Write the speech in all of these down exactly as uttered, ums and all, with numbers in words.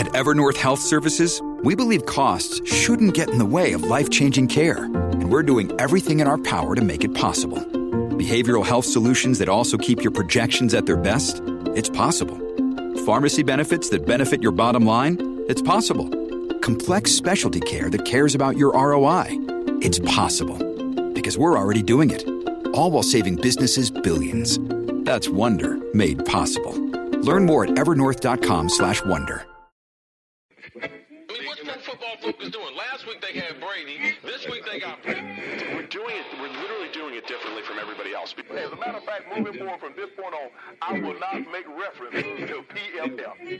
At Evernorth Health Services, we believe costs shouldn't get in the way of life-changing care, and we're doing everything in our power to make it possible. Behavioral health solutions that also keep your projections at their best? It's possible. Pharmacy benefits that benefit your bottom line? It's possible. Complex specialty care that cares about your R O I? It's possible. Because we're already doing it. All while saving businesses billions. That's Wonder made possible. Learn more at evernorth.com slash wonder. I mean, what's Pro Football Focus doing? Last week they had Brady. This week they got Brady. We're doing it. We're literally doing it differently from everybody else. As a matter of fact, moving forward from this point on, I will not make reference to P F F.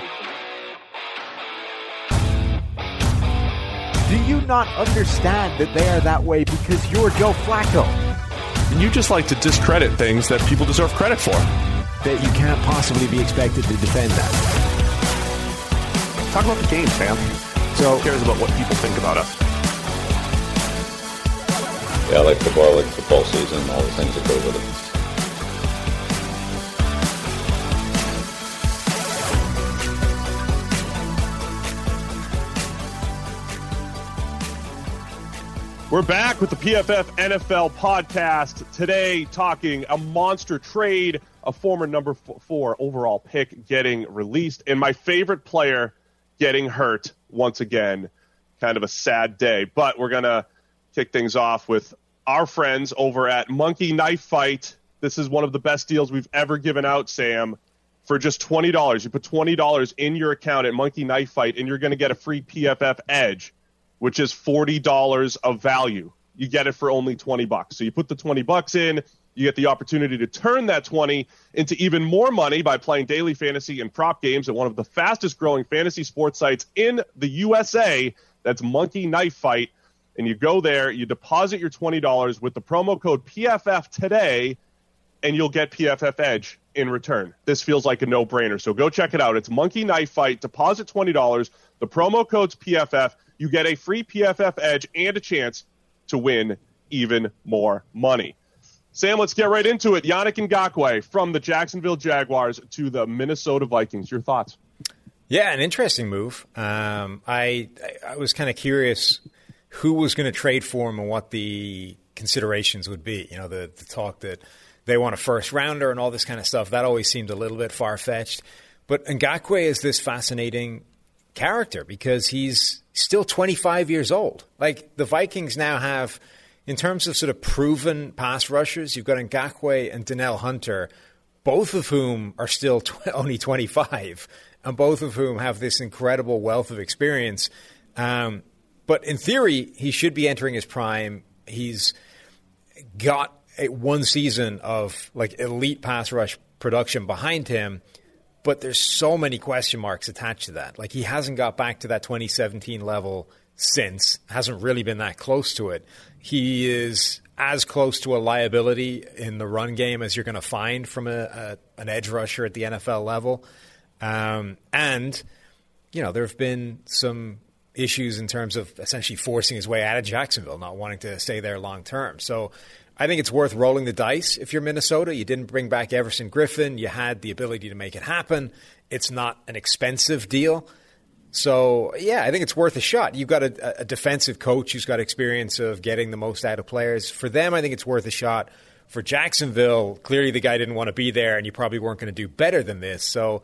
Do you not understand that they are that way because you're Joe Flacco? And you just like to discredit things that people deserve credit for. That you can't possibly be expected to defend that. Talk about the game, fam. So who cares about what people think about us? Yeah, I like football, I like football season, all the things that go with it. We're back with the P F F N F L podcast. Today, talking a monster trade, a former number four overall pick getting released, and my favorite player getting hurt once again. Kind of a sad day, but we're going to kick things off with our friends over at Monkey Knife Fight. This is one of the best deals we've ever given out, Sam. For just twenty dollars, you put twenty dollars in your account at Monkey Knife Fight, and you're going to get a free P F F Edge, which is forty dollars of value. You get it for only twenty bucks. So you put the twenty bucks in, you get the opportunity to turn that twenty into even more money by playing daily fantasy and prop games at one of the fastest growing fantasy sports sites in the U S A. That's Monkey Knife Fight. And you go there, you deposit your twenty dollars with the promo code P F F today, and you'll get P F F Edge in return. This feels like a no-brainer. So go check it out. It's Monkey Knife Fight. Deposit twenty dollars. The promo code's P F F. You get a free P F F Edge and a chance to win even more money. Sam, let's get right into it. Yannick Ngakoue from the Jacksonville Jaguars to the Minnesota Vikings. Your thoughts? Yeah, an interesting move. Um, I I was kind of curious who was going to trade for him and what the considerations would be. You know, the, the talk that they want a first rounder and all this kind of stuff, that always seemed a little bit far-fetched. But Ngakoue is this fascinating character because he's still twenty-five years old. Like, the Vikings now have, in terms of sort of proven pass rushers, you've got Ngakoue and Danielle Hunter, both of whom are still tw- only twenty-five, and both of whom have this incredible wealth of experience. Um, but in theory, he should be entering his prime. He's got a, one season of like elite pass rush production behind him. But there's so many question marks attached to that. Like, he hasn't got back to that twenty seventeen level since, hasn't really been that close to it. He is as close to a liability in the run game as you're going to find from a, a, an edge rusher at the N F L level. Um, and, you know, there have been some issues in terms of essentially forcing his way out of Jacksonville, not wanting to stay there long term. So I think it's worth rolling the dice if you're Minnesota. You didn't bring back Everson Griffin. You had the ability to make it happen. It's not an expensive deal. So, yeah, I think it's worth a shot. You've got a, a defensive coach who's got experience of getting the most out of players. For them, I think it's worth a shot. For Jacksonville, clearly the guy didn't want to be there, and you probably weren't going to do better than this. So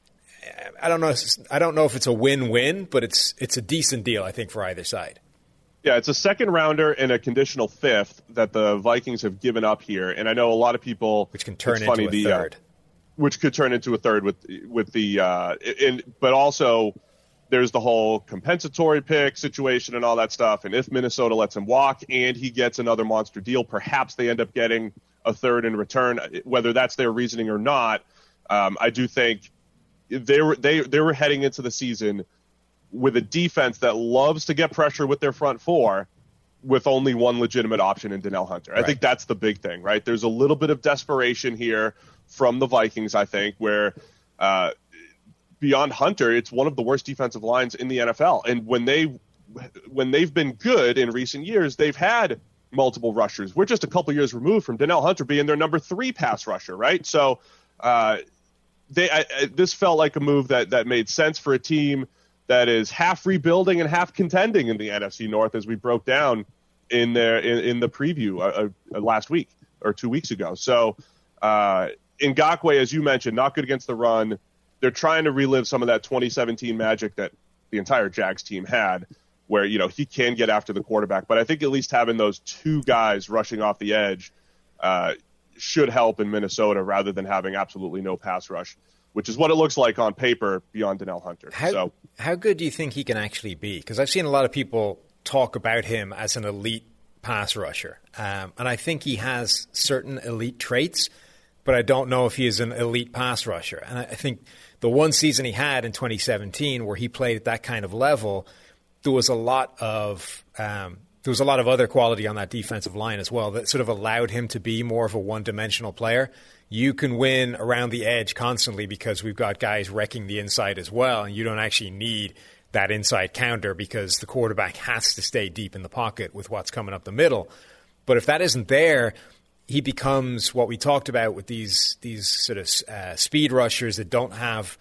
I don't know. I don't know if it's a win-win, but it's it's a decent deal, I think, for either side. Yeah, it's a second rounder and a conditional fifth that the Vikings have given up here, and I know a lot of people, which can turn it's into funny, a the, third, uh, which could turn into a third with with the, uh, in, but also there's the whole compensatory pick situation and all that stuff. And if Minnesota lets him walk and he gets another monster deal, perhaps they end up getting a third in return. Whether that's their reasoning or not, um, I do think they were they they were heading into the season with a defense that loves to get pressure with their front four, with only one legitimate option in Danielle Hunter. I right. think that's the big thing, right? There's a little bit of desperation here from the Vikings, I think, where uh, beyond Hunter, it's one of the worst defensive lines in the N F L. And when they when they've been good in recent years, they've had multiple rushers. We're just a couple years removed from Danielle Hunter being their number three pass rusher, right? So uh, they I, I, this felt like a move that that made sense for a team that is half rebuilding and half contending in the N F C North, as we broke down in their in, in the preview uh, uh, last week or two weeks ago. So uh, Ngakoue, as you mentioned, not good against the run. They're trying to relive some of that twenty seventeen magic that the entire Jags team had, where, you know, he can get after the quarterback. But I think at least having those two guys rushing off the edge uh, should help in Minnesota, rather than having absolutely no pass rush, which is what it looks like on paper beyond Danielle Hunter. How, so, how good do you think he can actually be? Because I've seen a lot of people talk about him as an elite pass rusher. Um, and I think he has certain elite traits, but I don't know if he is an elite pass rusher. And I think the one season he had in twenty seventeen where he played at that kind of level, there was a lot of um, there was a lot of other quality on that defensive line as well that sort of allowed him to be more of a one-dimensional player. You can win around the edge constantly because we've got guys wrecking the inside as well, and you don't actually need that inside counter because the quarterback has to stay deep in the pocket with what's coming up the middle. But if that isn't there, he becomes what we talked about with these these sort of uh, speed rushers that don't have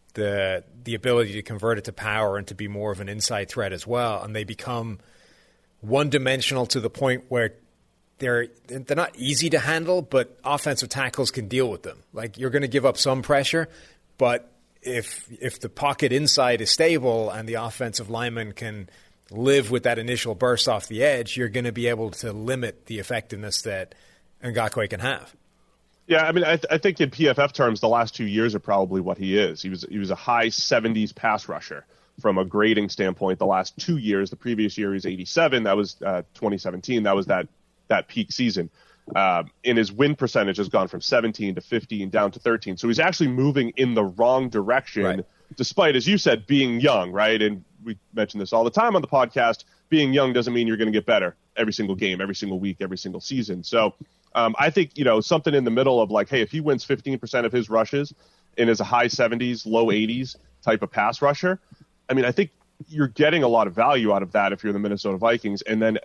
the the ability to convert it to power and to be more of an inside threat as well, and they become one-dimensional to the point where they're they're not easy to handle, but offensive tackles can deal with them. Like, you're going to give up some pressure, but if if the pocket inside is stable and the offensive lineman can live with that initial burst off the edge, you're going to be able to limit the effectiveness that Ngakoue can have. Yeah, I mean, I, th- I think in P F F terms, the last two years are probably what he is. He was he was a high seventies pass rusher from a grading standpoint. The last two years, the previous year he was eighty-seven. That was uh, twenty seventeen. That was that that peak season. Um, and his win percentage has gone from seventeen to fifteen down to thirteen. So he's actually moving in the wrong direction, right, despite, as you said, being young, right? And we mention this all the time on the podcast. Being young doesn't mean you're going to get better every single game, every single week, every single season. So um, I think, you know, something in the middle of like, hey, if he wins fifteen percent of his rushes and is a high seventies, low eighties type of pass rusher, I mean, I think you're getting a lot of value out of that if you're the Minnesota Vikings. And then,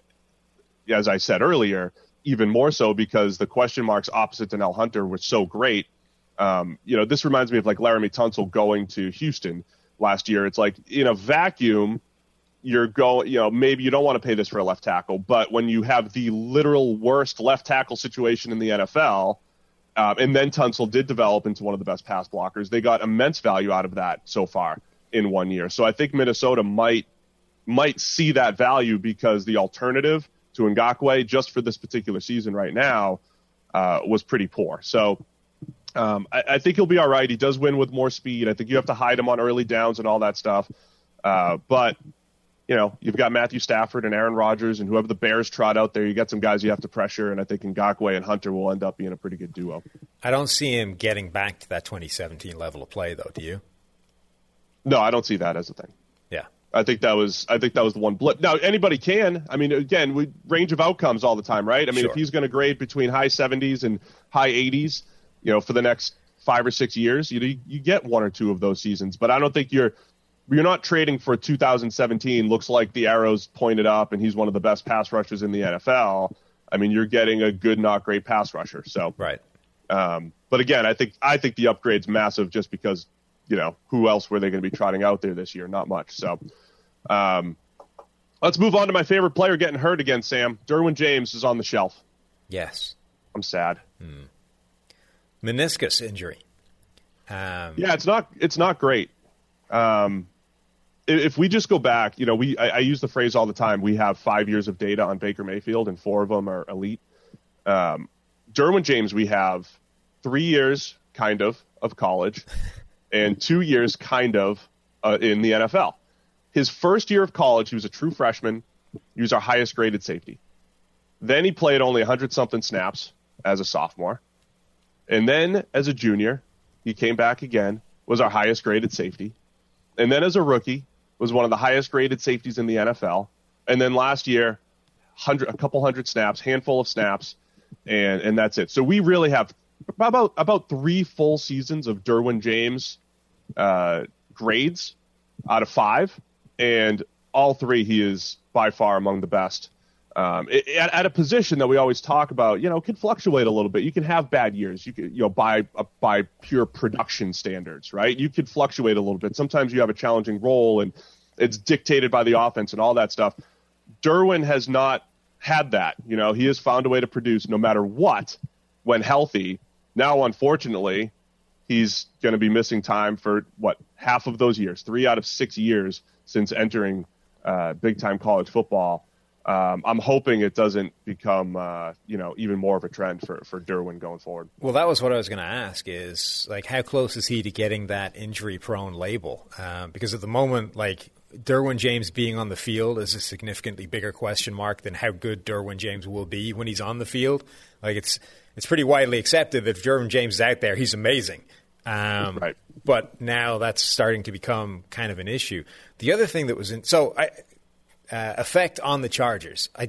as I said earlier, even more so because the question marks opposite Danielle Hunter were so great. Um, you know, this reminds me of like Laramie Tunsil going to Houston last year. It's like, in a vacuum, you're going, you know, maybe you don't want to pay this for a left tackle, but when you have the literal worst left tackle situation in the N F L, uh, and then Tunsil did develop into one of the best pass blockers, they got immense value out of that so far in one year. So I think Minnesota might might see that value because the alternative to Ngakoue just for this particular season right now uh, was pretty poor. So um, I, I think he'll be all right. He does win with more speed. I think you have to hide him on early downs and all that stuff. Uh, but, you know, you've got Matthew Stafford and Aaron Rodgers and whoever the Bears trot out there. You got some guys you have to pressure, and I think Ngakoue and Hunter will end up being a pretty good duo. I don't see him getting back to that twenty seventeen level of play, though. Do you? No, I don't see that as a thing. Yeah. I think that was I think that was the one blip. Now, anybody can. I mean, again, we range of outcomes all the time, right? I mean, sure. If he's going to grade between high seventies and high eighties, you know, for the next five or six years, you you get one or two of those seasons. But I don't think you're you're not trading for two thousand seventeen. Looks like the arrows pointed up, and he's one of the best pass rushers in the N F L. I mean, you're getting a good, not great pass rusher. So, right. Um, but again, I think I think the upgrade's massive just because, you know, who else were they going to be trotting out there this year? Not much. So. Um, let's move on to my favorite player getting hurt again, Sam. Derwin James is on the shelf. Yes. I'm sad. Hmm. Meniscus injury. Um, yeah, it's not it's not great. Um, if we just go back, you know, we I, I use the phrase all the time. We have five years of data on Baker Mayfield, and four of them are elite. Um, Derwin James, we have three years, kind of, of college, and two years, kind of, uh, in the N F L. His first year of college, he was a true freshman. He was our highest graded safety. Then he played only one hundred something snaps as a sophomore. And then as a junior, he came back again, was our highest graded safety. And then as a rookie, was one of the highest graded safeties in the N F L. And then last year, hundred, a couple hundred snaps, handful of snaps, and, and that's it. So we really have about, about three full seasons of Derwin James uh, grades out of five. And all three, he is by far among the best Um, it, at, at a position that we always talk about, you know, can fluctuate a little bit. You can have bad years. You can, you know, by uh, by pure production standards, right? You could fluctuate a little bit. Sometimes you have a challenging role, and it's dictated by the offense and all that stuff. Derwin has not had that. You know, he has found a way to produce no matter what when healthy. Now, unfortunately, he's going to be missing time for what half of those years, three out of six years since entering uh, big time college football. Um, I'm hoping it doesn't become, uh, you know, even more of a trend for, for Derwin going forward. Well, that was what I was going to ask is, like, how close is he to getting that injury-prone label? Um, because at the moment, like, Derwin James being on the field is a significantly bigger question mark than how good Derwin James will be when he's on the field. Like, it's it's pretty widely accepted that if Derwin James is out there, he's amazing. Um, right. But now that's starting to become kind of an issue. The other thing that was in – so I – Uh, effect on the Chargers. I,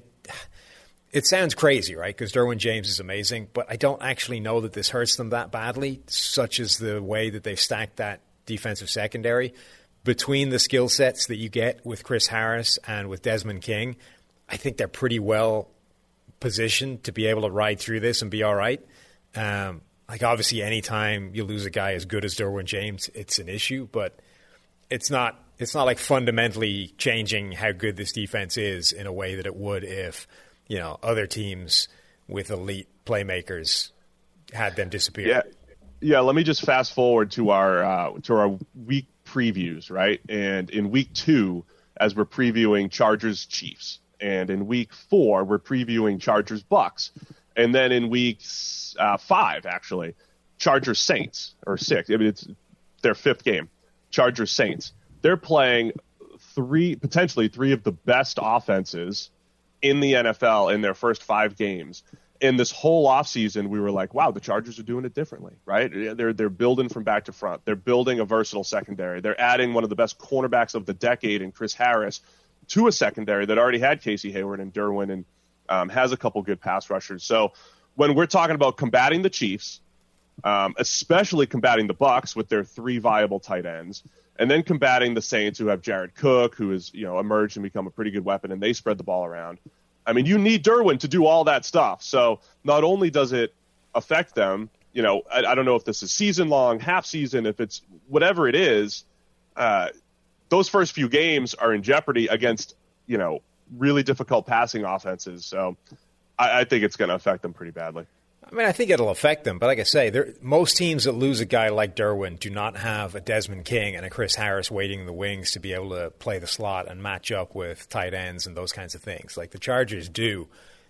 it sounds crazy, right? Because Derwin James is amazing, but I don't actually know that this hurts them that badly, such as the way that they've stacked that defensive secondary. Between the skill sets that you get with Chris Harris and with Desmond King, I think they're pretty well positioned to be able to ride through this and be all right. Um, like, obviously, anytime you lose a guy as good as Derwin James, it's an issue, but it's not It's not like fundamentally changing how good this defense is in a way that it would if, you know, other teams with elite playmakers had them disappear. Yeah, yeah. Let me just fast forward to our uh, to our week previews, right? And in week two, as we're previewing Chargers Chiefs, and in week four we're previewing Chargers Bucks, and then in week uh, five actually Chargers Saints or six. I mean, it's their fifth game. Chargers Saints. They're playing three, potentially three of the best offenses in the N F L in their first five games. In this whole offseason, we were like, wow, the Chargers are doing it differently, right? They're they're building from back to front. They're building a versatile secondary. They're adding one of the best cornerbacks of the decade in Chris Harris to a secondary that already had Casey Hayward and Derwin and um, has a couple good pass rushers. So when we're talking about combating the Chiefs, um, especially combating the Bucs with their three viable tight ends, and then combating the Saints, who have Jared Cook, who has, you know, emerged and become a pretty good weapon, and they spread the ball around. I mean, you need Derwin to do all that stuff. So not only does it affect them, you know, I, I don't know if this is season long, half season, if it's whatever it is, uh, those first few games are in jeopardy against, you know, really difficult passing offenses. So I, I think it's going to affect them pretty badly. I mean, I think it'll affect them. But like I say, most teams that lose a guy like Derwin do not have a Desmond King and a Chris Harris waiting in the wings to be able to play the slot and match up with tight ends and those kinds of things. Like the Chargers do.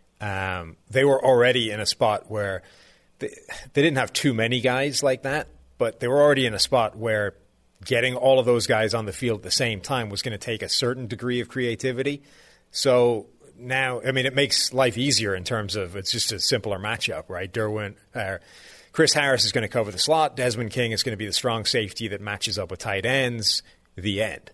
Um, they were already in a spot where they, they didn't have too many guys like that, but they were already in a spot where getting all of those guys on the field at the same time was going to take a certain degree of creativity. So now, I mean, it makes life easier in terms of it's just a simpler matchup, right? Derwin, uh, Chris Harris is going to cover the slot. Desmond King is going to be the strong safety that matches up with tight ends. The end.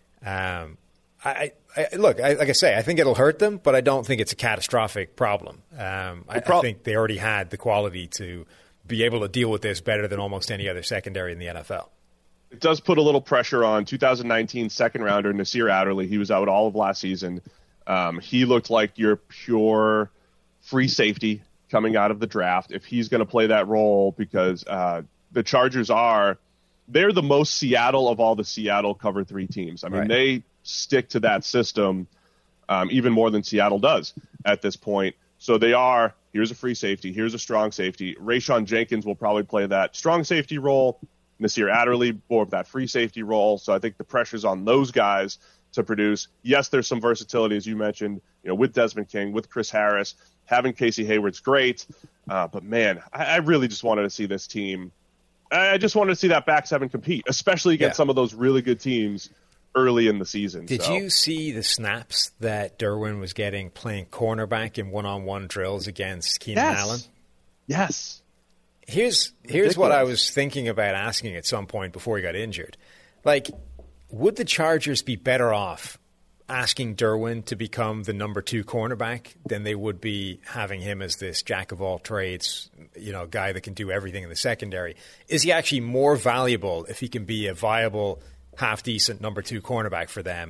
Um, I, I look, I, like I say, I think it'll hurt them, but I don't think it's a catastrophic problem. Um, I, I think they already had the quality to be able to deal with this better than almost any other secondary in the N F L. It does put a little pressure on two thousand nineteen second rounder Nasir Adderley. He was out all of last season. Um, he looked like your pure free safety coming out of the draft. If he's going to play that role, because uh, the Chargers are, they're the most Seattle of all the Seattle cover three teams. I mean, right. They stick to that system um, even more than Seattle does at this point. So they are, here's a free safety, here's a strong safety. Rayshon Jenkins will probably play that strong safety role. Nasir Adderley more of that free safety role. So I think the pressure's on those guys to produce. Yes, there's some versatility, as you mentioned, you know, with Desmond King, with Chris Harris. Having Casey Hayward's great. Uh, but, man, I, I really just wanted to see this team. I just wanted to see that back seven compete, especially against yeah. some of those really good teams early in the season. Did so. you see the snaps that Derwin was getting playing cornerback in one-on-one drills against Keenan yes. Allen? Yes. Here's here's what I was thinking about asking at some point before he got injured. Like, would the Chargers be better off asking Derwin to become the number two cornerback than they would be having him as this jack of all trades, you know, guy that can do everything in the secondary? Is he actually more valuable if he can be a viable, half-decent number two cornerback for them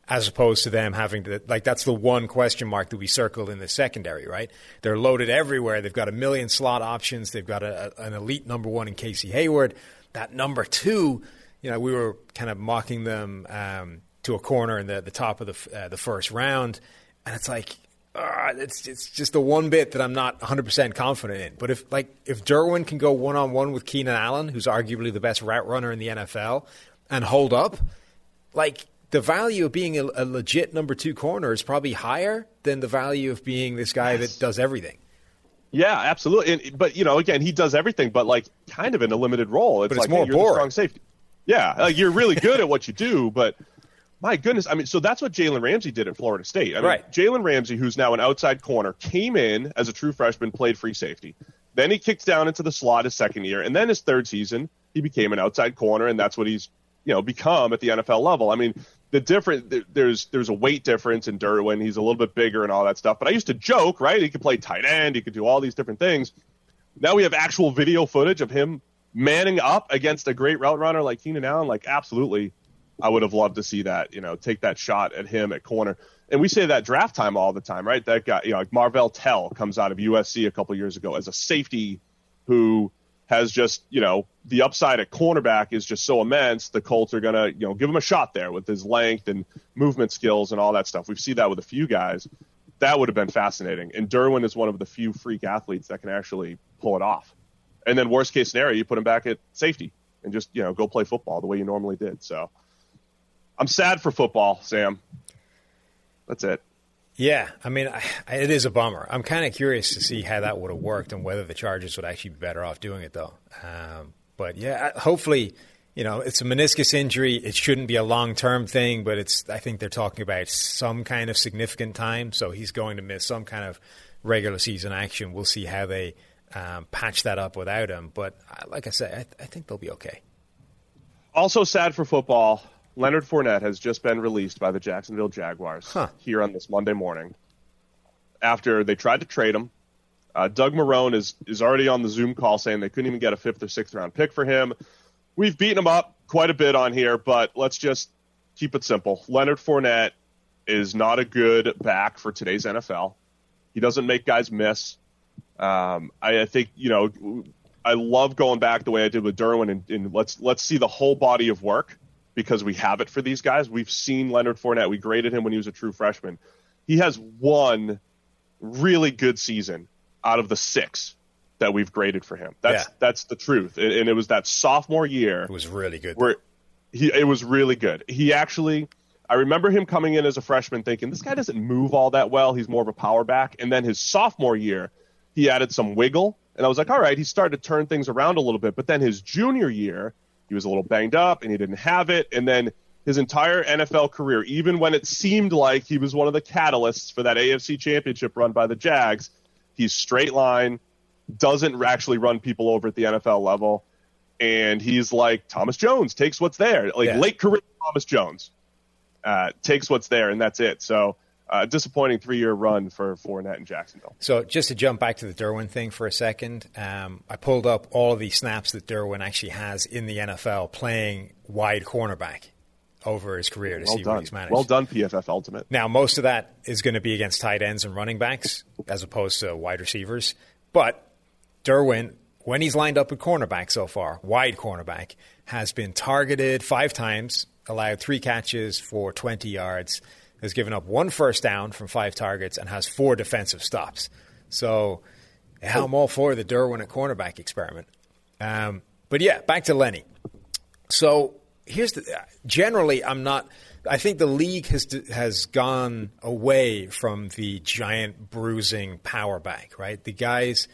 as opposed to them having to, like, that's the one question mark that we circled in the secondary, right? They're loaded everywhere. They've got a million slot options. They've got a, an elite number one in Casey Hayward. That number two, you know, we were kind of mocking them um, to a corner in the, the top of the uh, the first round. And it's like, uh, it's it's just the one bit that I'm not one hundred percent confident in. But if, like, if Derwin can go one-on-one with Keenan Allen, who's arguably the best route runner in the N F L, and hold up, like, the value of being a, a legit number two corner is probably higher than the value of being this guy yes. that does everything. Yeah, absolutely. And, but, you know, again, he does everything, but, like, kind of in a limited role. It's but like, it's more hey, you're boring. the strong safety. Yeah, like, you're really good at what you do, but my goodness. I mean, so that's what Jalen Ramsey did at Florida State. I mean, right. Jalen Ramsey, who's now an outside corner, came in as a true freshman, played free safety. Then he kicked down into the slot his second year, and then his third season, he became an outside corner, and that's what he's, you know, become at the N F L level. I mean, the different there's there's a weight difference in Derwin. He's a little bit bigger and all that stuff. But I used to joke, right? He could play tight end. He could do all these different things. Now we have actual video footage of him manning up against a great route runner like Keenan Allen. Like, absolutely, I would have loved to see that. You know, take that shot at him at corner. And we say that draft time all the time, right? That guy, you know, like Marvell Tell comes out of U S C a couple years ago as a safety who has just, you know, the upside at cornerback is just so immense. The Colts are going to, you know, give him a shot there with his length and movement skills and all that stuff. We've seen that with a few guys. That would have been fascinating. And Derwin is one of the few freak athletes that can actually pull it off. And then worst case scenario, you put him back at safety and just, you know, go play football the way you normally did. So I'm sad for football, Sam. That's it. Yeah, I mean, I, it is a bummer. I'm kind of curious to see how that would have worked and whether the Chargers would actually be better off doing it, though. Um, but, yeah, hopefully, you know, it's a meniscus injury. It shouldn't be a long-term thing, but it's. I think they're talking about some kind of significant time, so he's going to miss some kind of regular season action. We'll see how they um, patch that up without him. But, like I say, I, I think they'll be okay. Also sad for football. Leonard Fournette has just been released by the Jacksonville Jaguars huh. here on this Monday morning after they tried to trade him. Uh, Doug Marrone is, is already on the Zoom call saying they couldn't even get a fifth or sixth round pick for him. We've beaten him up quite a bit on here, but let's just keep it simple. Leonard Fournette is not a good back for today's N F L. He doesn't make guys miss. Um, I, I think, you know, I love going back the way I did with Derwin and, and let's let's see the whole body of work. Because we have it for these guys. We've seen Leonard Fournette. We graded him when he was a true freshman. He has one really good season out of the six that we've graded for him. That's yeah. that's the truth. And, and it was that sophomore year. It was really good. Where he it was really good. He actually, I remember him coming in as a freshman thinking, this guy doesn't move all that well. He's more of a power back. And then his sophomore year, he added some wiggle. And I was like, all right, he started to turn things around a little bit. But then his junior year, he was a little banged up and he didn't have it. And then his entire N F L career, even when it seemed like he was one of the catalysts for that A F C championship run by the Jags, he's straight line, doesn't actually run people over at the N F L level. And he's like Thomas Jones, takes what's there. Like yeah. late career Thomas Jones uh, takes what's there, and that's it. So uh, disappointing three-year run for Fournette in Jacksonville. So just to jump back to the Derwin thing for a second, um, I pulled up all of the snaps that Derwin actually has in the N F L playing wide cornerback over his career to well see done. what he's managed. Well done, P F F Ultimate. Now, most of that is going to be against tight ends and running backs as opposed to wide receivers. But Derwin, when he's lined up at cornerback so far, wide cornerback, has been targeted five times, allowed three catches for twenty yards, has given up one first down from five targets, and has four defensive stops. So yeah, I'm all for the Derwin at cornerback experiment. Um, but yeah, back to Lenny. So here's the generally, I'm not. I think the league has has gone away from the giant bruising power back, right? The guys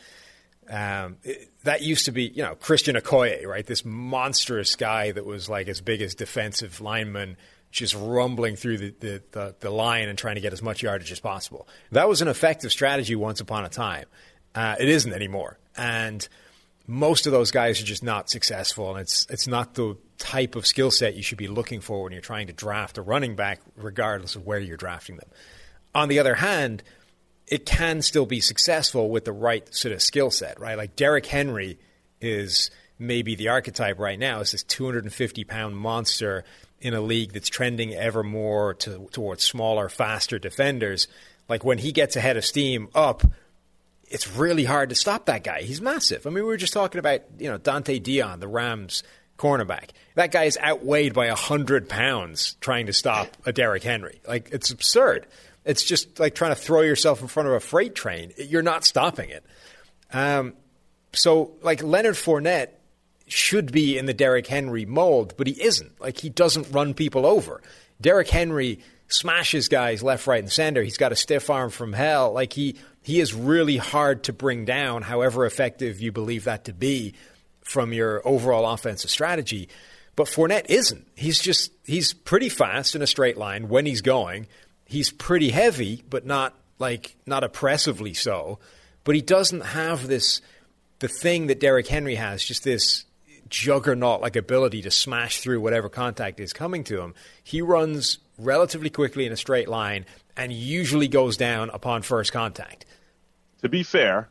um, it, that used to be, you know, Christian Okoye, right? This monstrous guy that was like as big as defensive lineman, just rumbling through the, the, the, the line and trying to get as much yardage as possible. That was an effective strategy once upon a time. Uh, it isn't anymore. And most of those guys are just not successful, and it's it's not the type of skill set you should be looking for when you're trying to draft a running back, regardless of where you're drafting them. On the other hand, it can still be successful with the right sort of skill set, right? Like Derrick Henry is maybe the archetype right now. Is this two hundred fifty pound monster in a league that's trending ever more to, towards smaller, faster defenders. Like when he gets ahead of steam up, it's really hard to stop that guy. He's massive. I mean, we were just talking about, you know, Dante Dion, the Rams cornerback. That guy is outweighed by one hundred pounds trying to stop a Derrick Henry. Like, it's absurd. It's just like trying to throw yourself in front of a freight train. You're not stopping it. Um, so, like, Leonard Fournette should be in the Derrick Henry mold, but he isn't. Like, he doesn't run people over. Derrick Henry smashes guys left, right, and center. He's got a stiff arm from hell. Like, he, he is really hard to bring down, however effective you believe that to be from your overall offensive strategy. But Fournette isn't. He's just, he's pretty fast in a straight line when he's going. He's pretty heavy, but not like, not oppressively so. But he doesn't have this, the thing that Derrick Henry has, just this juggernaut-like ability to smash through whatever contact is coming to him. He runs relatively quickly in a straight line and usually goes down upon first contact. To be fair,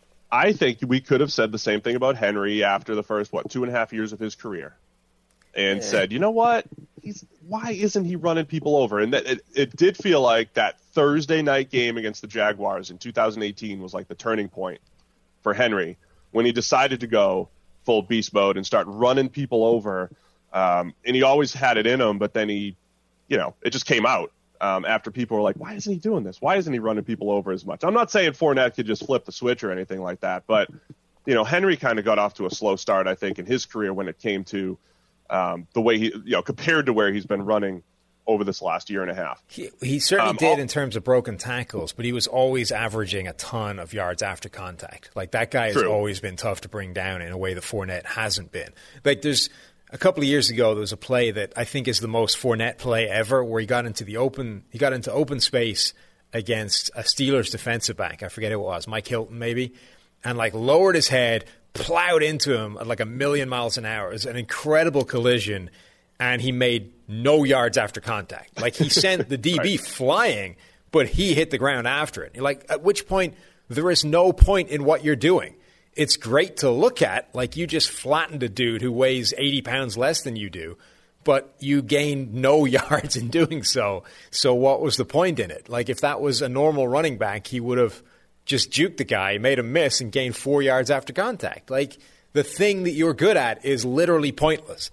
I think we could have said the same thing about Henry after the first, what, two and a half years of his career. And yeah. said, you know what? He's why isn't he running people over? And that it, it did feel like that Thursday night game against the Jaguars in two thousand eighteen was like the turning point for Henry when he decided to go full beast mode and start running people over. Um, and he always had it in him, but then he, you know, it just came out um, after people were like, why isn't he doing this? Why isn't he running people over as much? I'm not saying Fournette could just flip the switch or anything like that, but, you know, Henry kind of got off to a slow start, I think, in his career when it came to um, the way he, you know, compared to where he's been running over this last year and a half. He, he certainly um, did all, in terms of broken tackles, but he was always averaging a ton of yards after contact. Like, that guy true. has always been tough to bring down in a way that Fournette hasn't been. Like, there's a couple of years ago, there was a play that I think is the most Fournette play ever, where he got into the open, he got into open space against a Steelers defensive back. I forget who it was, Mike Hilton maybe, and like lowered his head, plowed into him at like a million miles an hour. It was an incredible collision, and he made no yards after contact. Like, he sent the D B right. flying, but he hit the ground after it. You're like, at which point, there is no point in what you're doing. It's great to look at, like you just flattened a dude who weighs eighty pounds less than you do, but you gained no yards in doing so. So what was the point in it? Like, if that was a normal running back, he would have just juked the guy, made him miss, and gained four yards after contact. Like, the thing that you're good at is literally pointless.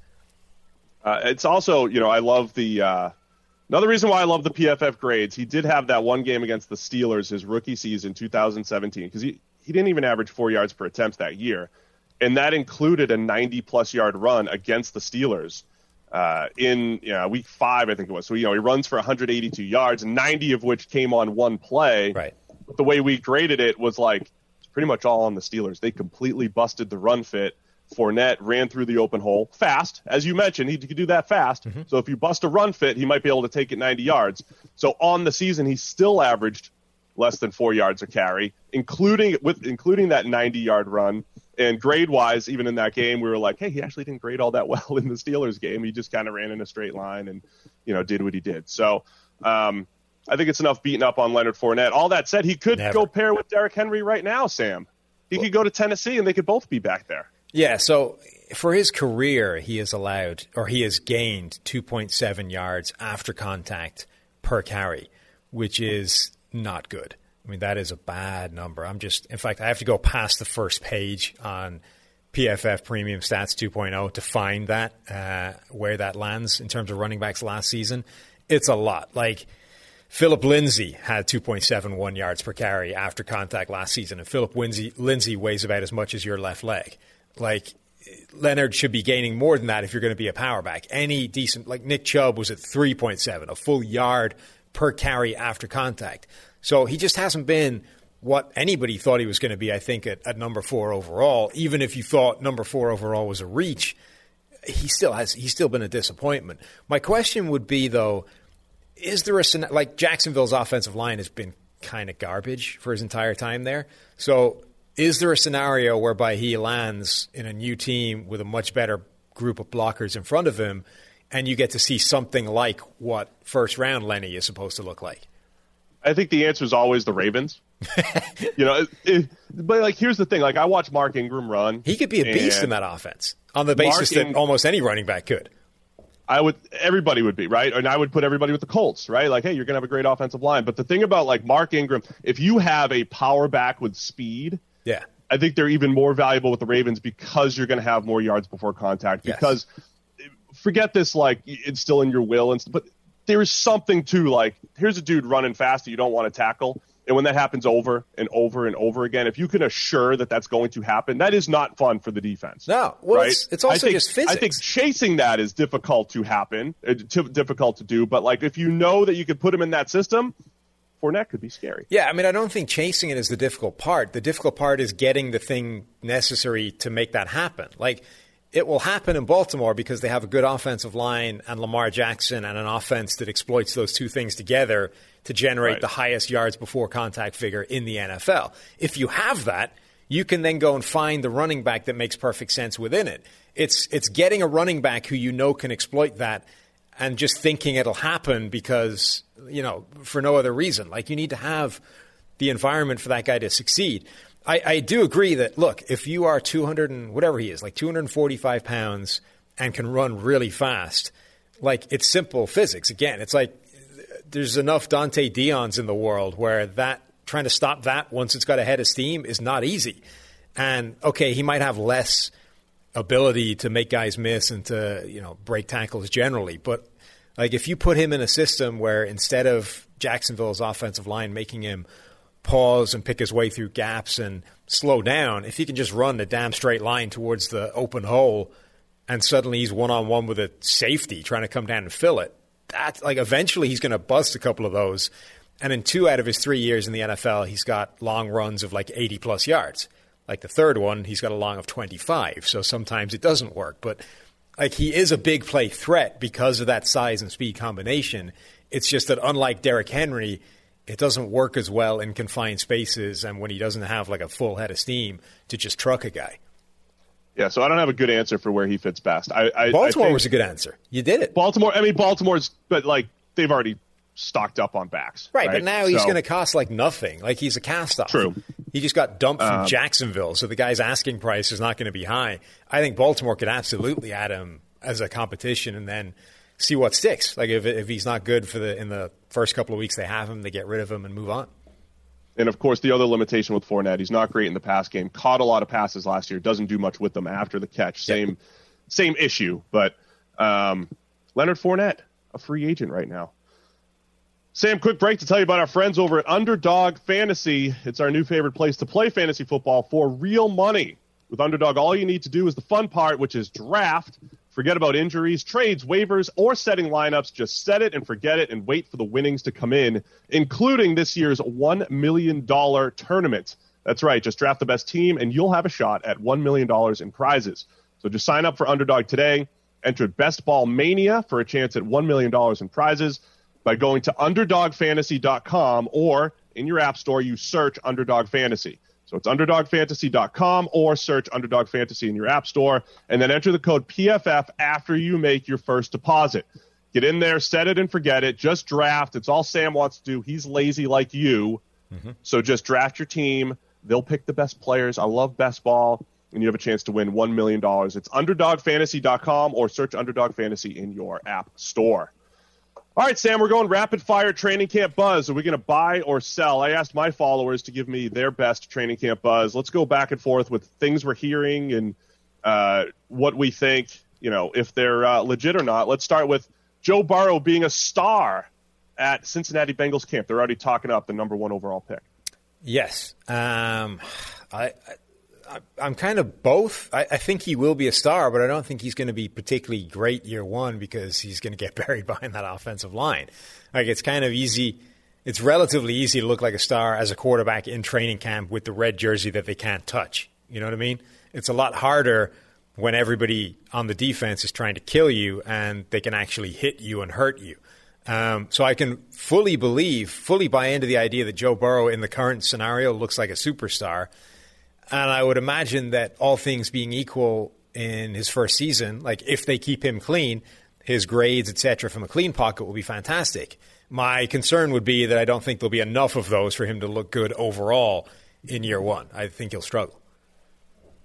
Uh, it's also, you know, I love the uh, – another reason why I love the P F F grades, he did have that one game against the Steelers his rookie season, two thousand seventeen, because he, he didn't even average four yards per attempt that year. And that included a ninety-plus yard run against the Steelers uh, in you know, week five, I think it was. So, you know, he runs for one hundred eighty-two yards, ninety of which came on one play. Right. But the way we graded it was like it's pretty much all on the Steelers. They completely busted the run fit. Fournette ran through the open hole fast. As you mentioned, he could do that fast. Mm-hmm. So if you bust a run fit, he might be able to take it ninety yards. So on the season, he still averaged less than four yards a carry, including with including that ninety-yard run. And grade-wise, even in that game, we were like, hey, he actually didn't grade all that well in the Steelers game. He just kind of ran in a straight line and, you know, did what he did. So um, I think it's enough beating up on Leonard Fournette. All that said, he could Never. go pair with Derrick Henry right now, Sam. He could go to Tennessee, and they could both be back there. Yeah, so for his career, he has allowed, or he has gained two point seven yards after contact per carry, which is not good. I mean, that is a bad number. I'm just, in fact, I have to go past the first page on P F F Premium Stats two point oh to find that, uh, where that lands in terms of running backs last season. It's a lot. Like, Philip Lindsay had two point seven one yards per carry after contact last season, and Philip Lindsay, Lindsay weighs about as much as your left leg. Like, Leonard should be gaining more than that if you're going to be a power back. Any decent, like Nick Chubb was at three point seven, a full yard per carry after contact. So he just hasn't been what anybody thought he was going to be, I think, at, at number four overall. Even if you thought number four overall was a reach, he still has, he's still been a disappointment. My question would be, though, is there a, like Jacksonville's offensive line has been kind of garbage for his entire time there. So is there a scenario whereby he lands in a new team with a much better group of blockers in front of him, and you get to see something like what first-round Lenny is supposed to look like? I think the answer is always the Ravens. you know, it, it, but like here's the thing: like I watch Mark Ingram run. He could be a beast in that offense on the basis Mark that In- almost any running back could. I would, everybody would be, right? And I would put everybody with the Colts, right? Like, hey, you're going to have a great offensive line. But the thing about, like, Mark Ingram, if you have a power back with speed, yeah, I think they're even more valuable with the Ravens because you're going to have more yards before contact. Because yes. forget this, like, it's still in your will, and but there is something to, like, here's a dude running fast that you don't want to tackle. And when that happens over and over and over again, if you can assure that that's going to happen, that is not fun for the defense. No, well, right? it's, it's also think, just physics. I think chasing that is difficult to happen, uh, t- difficult to do. But, like, if you know that you could put him in that system, Fournette could be scary. Yeah, I mean, I don't think chasing it is the difficult part. The difficult part is getting the thing necessary to make that happen. Like, it will happen in Baltimore because they have a good offensive line and Lamar Jackson and an offense that exploits those two things together to generate right. the highest yards before contact figure in the N F L. If you have that, you can then go and find the running back that makes perfect sense within it. It's it's getting a running back who you know can exploit that and just thinking it'll happen because, you know, for no other reason. Like, you need to have the environment for that guy to succeed. I, I do agree that, look, if you are two hundred and whatever he is, like two hundred forty-five pounds and can run really fast, like, it's simple physics. Again, it's like there's enough Dante Dion's in the world where that trying to stop that once it's got a head of steam is not easy. And, okay, he might have less ability to make guys miss and to, you know, break tackles generally. But, like, if you put him in a system where instead of Jacksonville's offensive line making him pause and pick his way through gaps and slow down, if he can just run a damn straight line towards the open hole and suddenly he's one-on-one with a safety trying to come down and fill it, that's like eventually he's going to bust a couple of those. And in two out of his three years in the N F L, he's got long runs of like eighty-plus yards. Like the third one, he's got a long of twenty-five. So sometimes it doesn't work. But like he is a big play threat because of that size and speed combination. It's just that unlike Derrick Henry, it doesn't work as well in confined spaces and when he doesn't have like a full head of steam to just truck a guy. Yeah, so I don't have a good answer for where he fits best. I, I Baltimore I think was a good answer. You did it. Baltimore, I mean, Baltimore's, but like they've already stocked up on backs. Right, right? but now he's so, going to cost like nothing. Like he's a cast-off. True. He just got dumped from um, Jacksonville, so the guy's asking price is not going to be high. I think Baltimore could absolutely add him as a competition and then see what sticks. Like if if he's not good for the in the first couple of weeks they have him, they get rid of him and move on. And, of course, the other limitation with Fournette, he's not great in the pass game. Caught a lot of passes last year. Doesn't do much with them after the catch. Same yep. same issue. But um, Leonard Fournette, a free agent right now. Sam, quick break to tell you about our friends over at Underdog Fantasy. It's our new favorite place to play fantasy football for real money. With Underdog, all you need to do is the fun part, which is draft. Forget about injuries, trades, waivers, or setting lineups. Just set it and forget it and wait for the winnings to come in, including this year's one million dollars tournament. That's right. Just draft the best team, and you'll have a shot at one million dollars in prizes. So just sign up for Underdog today. Enter Best Ball Mania for a chance at one million dollars in prizes by going to underdog fantasy dot com, or in your app store, you search Underdog Fantasy. So it's underdog fantasy dot com or search Underdog Fantasy in your app store, and then enter the code P F F after you make your first deposit. Get in there, set it and forget it. Just draft. It's all Sam wants to do. He's lazy like you. Mm-hmm. So just draft your team. They'll pick the best players. I love best ball, and you have a chance to win one million dollars. It's underdog fantasy dot com or search Underdog Fantasy in your app store. All right, Sam, we're going rapid-fire training camp buzz. Are we going to buy or sell? I asked my followers to give me their best training camp buzz. Let's go back and forth with things we're hearing and uh, what we think, you know, if they're uh, legit or not. Let's start with Joe Burrow being a star at Cincinnati Bengals camp. They're already talking up the number one overall pick. Yes. Um, I, I, I'm kind of both. I, I think he will be a star, but I don't think he's going to be particularly great year one because he's going to get buried behind that offensive line. Like it's kind of easy. It's relatively easy to look like a star as a quarterback in training camp with the red jersey that they can't touch. You know what I mean? It's a lot harder when everybody on the defense is trying to kill you and they can actually hit you and hurt you. Um, so I can fully believe, fully buy into the idea that Joe Burrow in the current scenario looks like a superstar. And I would imagine that all things being equal in his first season, like if they keep him clean, his grades, et cetera, from a clean pocket will be fantastic. My concern would be that I don't think there'll be enough of those for him to look good overall in year one. I think he'll struggle.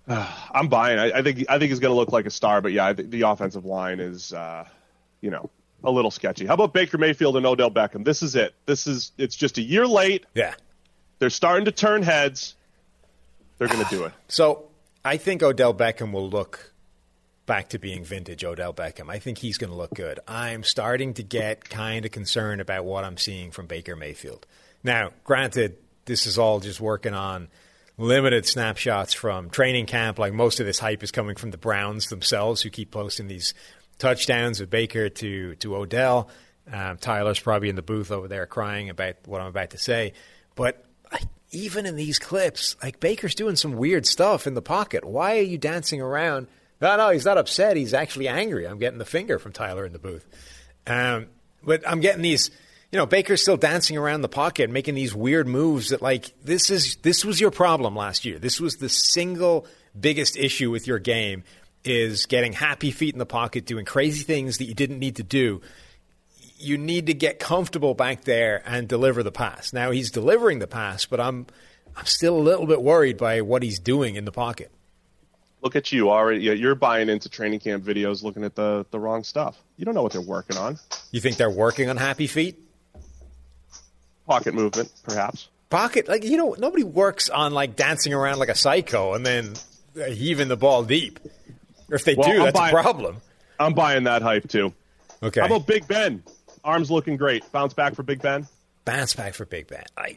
I'm buying. I, I think I think he's going to look like a star, but yeah, I think the offensive line is, uh, you know, a little sketchy. How about Baker Mayfield and Odell Beckham? This is it. This is it's just a year late. Yeah, they're starting to turn heads. They're going to do it. So I think Odell Beckham will look back to being vintage Odell Beckham. I think he's going to look good. I'm starting to get kind of concerned about what I'm seeing from Baker Mayfield. Now, granted, this is all just working on limited snapshots from training camp. Like most of this hype is coming from the Browns themselves, who keep posting these touchdowns with Baker to, to Odell. Um, Tyler's probably in the booth over there crying about what I'm about to say. But I, even in these clips, like Baker's doing some weird stuff in the pocket. Why are you dancing around? No, no, he's not upset. He's actually angry. I'm getting the finger from Tyler in the booth. Um, but I'm getting these, you know, Baker's still dancing around the pocket, making these weird moves that, like, this is this was your problem last year. This was the single biggest issue with your game, is getting happy feet in the pocket, doing crazy things that you didn't need to do. You need to get comfortable back there and deliver the pass. Now, he's delivering the pass, but I'm I'm still a little bit worried by what he's doing in the pocket. Look at you already. You're buying into training camp videos, looking at the, the wrong stuff. You don't know what they're working on. You think they're working on happy feet? Pocket movement, perhaps. Pocket, like, you know, nobody works on, like, dancing around like a psycho and then heaving the ball deep. Or if they well, do, I'm that's buying, a problem. I'm buying that hype, too. Okay. How about Big Ben? Arms looking great. Bounce back for Big Ben? Bounce back for Big Ben. I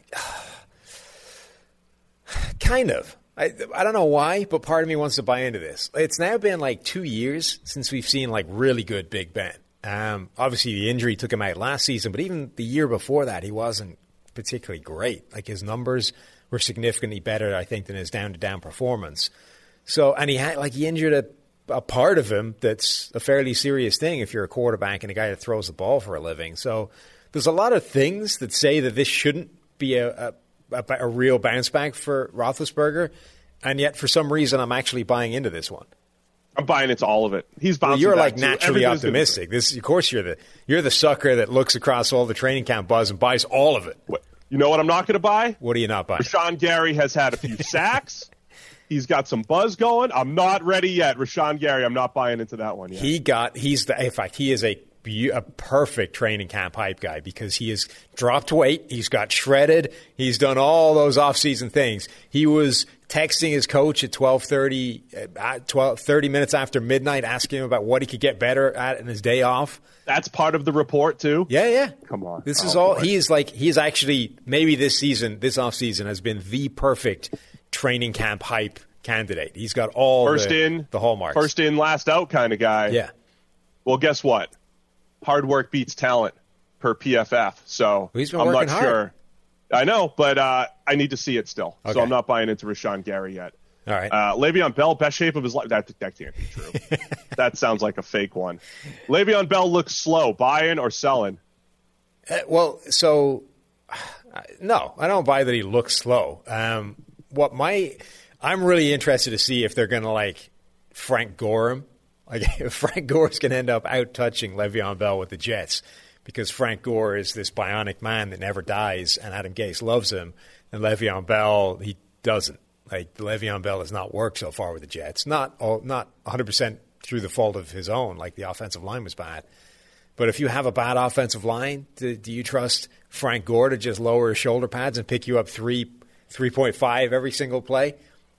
Kind of. I, I don't know why, but part of me wants to buy into this. It's now been like two years since we've seen like really good Big Ben. Um, obviously, the injury took him out last season, but even the year before that, he wasn't particularly great. Like his numbers were significantly better, I think, than his down-to-down performance. So, and he had like he injured a, a part of him that's a fairly serious thing if you're a quarterback and a guy that throws the ball for a living. So, there's a lot of things that say that this shouldn't be a, a A, a real bounce back for Roethlisberger, and yet for some reason I'm actually buying into this one. I'm buying into all of it. He's bouncing. Well, you're back like too. naturally optimistic. This, of course, you're the you're the sucker that looks across all the training camp buzz and buys all of it. What, you know what I'm not going to buy? What are you not buying? Rashawn Gary has had a few sacks. He's got some buzz going. I'm not ready yet. Rashawn Gary, I'm not buying into that one yet. He got. He's the. In fact, he is a. a perfect training camp hype guy because he has dropped weight. He's got shredded. He's done all those off-season things. He was texting his coach at twelve thirty, twelve, thirty minutes after midnight, asking him about what he could get better at in his day off. That's part of the report, too? Yeah, yeah. Come on. This oh, is all. Boy. He is like, he is actually, maybe this season, this off-season has been the perfect training camp hype candidate. He's got all first the, in, the hallmarks. First in, last out kind of guy. Yeah. Well, guess what? Hard work beats talent per P F F. So well, he's been I'm working not hard. sure. I know, but uh, I need to see it still. Okay. So I'm not buying into Rashawn Gary yet. All right. Uh, Le'Veon Bell, best shape of his life. That, that can't be true. That sounds like a fake one. Le'Veon Bell looks slow. Buying or selling? Uh, well, so, uh, no, I don't buy that he looks slow. Um, what my, I'm really interested to see if they're going to, like, Frank Gore him. Like, if Frank Gore's going to end up out-touching Le'Veon Bell with the Jets because Frank Gore is this bionic man that never dies and Adam Gase loves him, and Le'Veon Bell, he doesn't. Like, Le'Veon Bell has not worked so far with the Jets. Not all, not one hundred percent through the fault of his own, like the offensive line was bad. But if you have a bad offensive line, do, do you trust Frank Gore to just lower his shoulder pads and pick you up three, three point five every single play?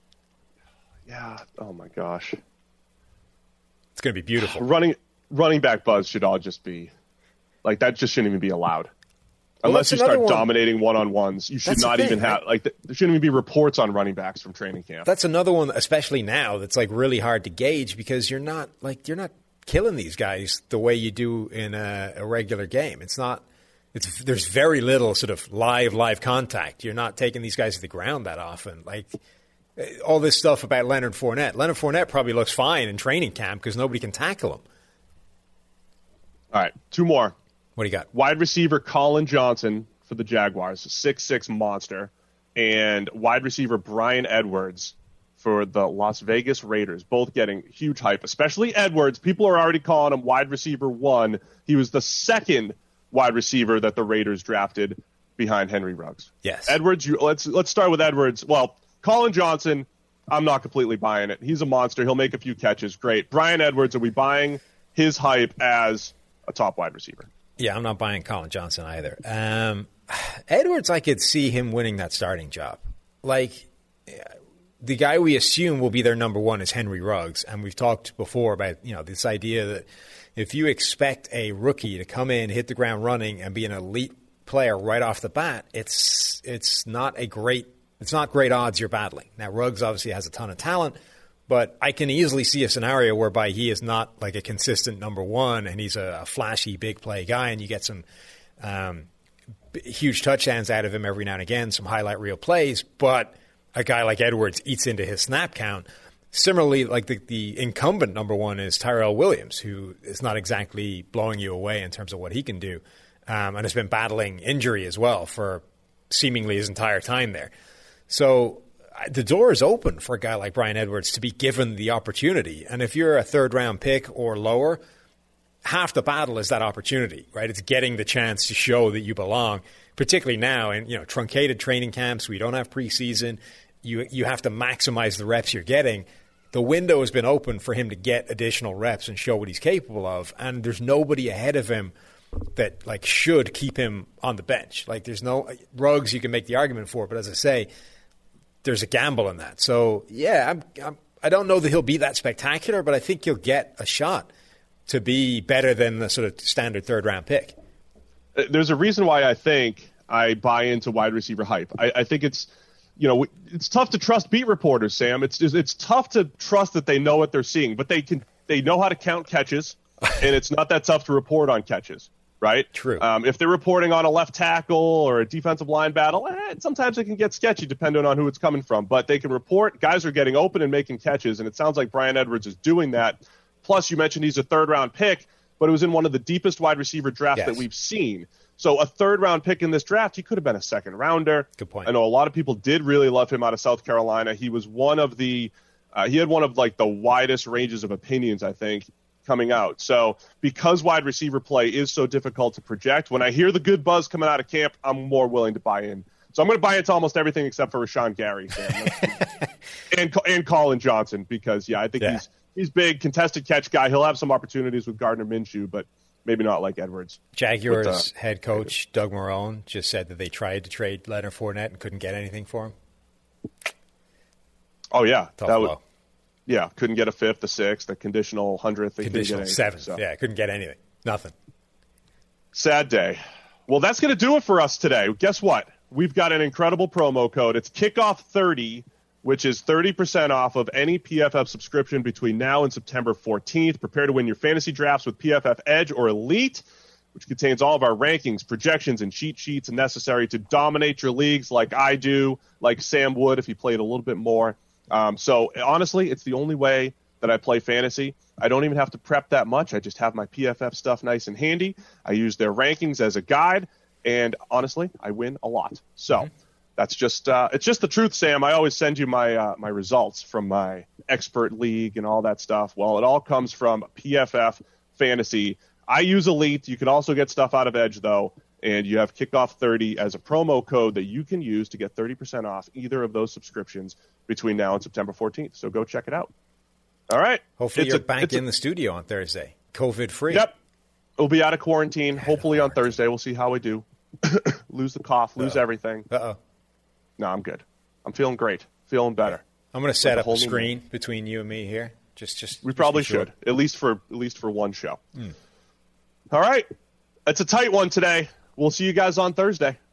Yeah. Oh, my gosh. It's going to be beautiful. Running running back buzz should all just be – like, that just shouldn't even be allowed. Well, Unless you start one. dominating one-on-ones. You should That's not thing, even have right? – like there shouldn't even be reports on running backs from training camp. That's another one, especially now, that's, like, really hard to gauge because you're not – like, you're not killing these guys the way you do in a, a regular game. It's not – it's there's very little sort of live, live contact. You're not taking these guys to the ground that often. Like – all this stuff about Leonard Fournette. Leonard Fournette probably looks fine in training camp because nobody can tackle him. All right, two more. What do you got? Wide receiver Colin Johnson for the Jaguars, six six monster, and wide receiver Brian Edwards for the Las Vegas Raiders, both getting huge hype, especially Edwards. People are already calling him wide receiver one. He was the second wide receiver that the Raiders drafted behind Henry Ruggs. Yes. Edwards, you, let's let's start with Edwards. Well, Colin Johnson, I'm not completely buying it. He's a monster. He'll make a few catches. Great. Bryan Edwards, are we buying his hype as a top wide receiver? Yeah, I'm not buying Colin Johnson either. Um, Edwards, I could see him winning that starting job. Like, the guy we assume will be their number one is Henry Ruggs. And we've talked before about, you know, this idea that if you expect a rookie to come in, hit the ground running, and be an elite player right off the bat, it's it's not a great it's not great odds you're battling. Now, Ruggs obviously has a ton of talent, but I can easily see a scenario whereby he is not like a consistent number one, and he's a, a flashy big play guy, and you get some um, b- huge touchdowns out of him every now and again, some highlight reel plays, but a guy like Edwards eats into his snap count. Similarly, like the, the incumbent number one is Tyrell Williams, who is not exactly blowing you away in terms of what he can do, um, and has been battling injury as well for seemingly his entire time there. So the door is open for a guy like Bryan Edwards to be given the opportunity. And if you're a third-round pick or lower, half the battle is that opportunity, right? It's getting the chance to show that you belong, particularly now in, you know, truncated training camps. We don't have preseason. You you have to maximize the reps you're getting. The window has been open for him to get additional reps and show what he's capable of, and there's nobody ahead of him that like should keep him on the bench. Like there's no Ruggs you can make the argument for, but as I say, there's a gamble in that. So yeah, I'm, I'm, I don't know that he'll be that spectacular, but I think he'll get a shot to be better than the sort of standard third round pick. There's a reason why I think I buy into wide receiver hype. I, I think it's, you know, it's tough to trust beat reporters, Sam. It's it's tough to trust that they know what they're seeing, but they can they know how to count catches, and it's not that tough to report on catches, right? True. Um, if they're reporting on a left tackle or a defensive line battle, eh, sometimes it can get sketchy depending on who it's coming from. But they can report guys are getting open and making catches, and it sounds like Bryan Edwards is doing that. Plus, you mentioned he's a third-round pick, but it was in one of the deepest wide receiver drafts yes. that we've seen. So a third-round pick in this draft, he could have been a second-rounder. Good point. I know a lot of people did really love him out of South Carolina. He was one of the uh, – he had one of, like, the widest ranges of opinions, I think, coming out. So because wide receiver play is so difficult to project, when I hear the good buzz coming out of camp, I'm more willing to buy in. So I'm going to buy into almost everything except for Rashawn Gary and and Colin Johnson because, yeah, I think yeah. he's he's big, contested catch guy. He'll have some opportunities with Gardner Minshew, but – maybe not like Edwards. Jaguars With, uh, head coach Doug Marrone just said that they tried to trade Leonard Fournette and couldn't get anything for him. Oh, yeah. Tough that blow. would, yeah, couldn't get a fifth, a sixth, a conditional hundredth. Conditional seventh. So. Yeah, couldn't get anything. Nothing. Sad day. Well, that's going to do it for us today. Guess what? We've got an incredible promo code. It's kickoff thirty, which is thirty percent off of any P F F subscription between now and September fourteenth. Prepare to win your fantasy drafts with P F F Edge or Elite, which contains all of our rankings, projections, and cheat sheets necessary to dominate your leagues like I do, like Sam would if he played a little bit more. Um, so, honestly, it's the only way that I play fantasy. I don't even have to prep that much. I just have my P F F stuff nice and handy. I use their rankings as a guide, and honestly, I win a lot. So... Mm-hmm. That's just uh, it's just the truth, Sam. I always send you my uh, my results from my expert league and all that stuff. Well, it all comes from P F F Fantasy. I use Elite. You can also get stuff out of Edge, though, and you have Kickoff thirty as a promo code that you can use to get thirty percent off either of those subscriptions between now and September fourteenth. So go check it out. All right. Hopefully it's you're a, back in a, the studio on Thursday, COVID-free. Yep. We'll be out of quarantine, hopefully on Thursday. We'll see how we do. Lose the cough, lose Uh-oh. everything. Uh-oh. No, I'm good. I'm feeling great. Feeling better. I'm going to set Like up a a whole new screen one. between you and me here. Just, just. We just probably be sure. should, at least for at least for one show. Mm. All right. It's a tight one today. We'll see you guys on Thursday.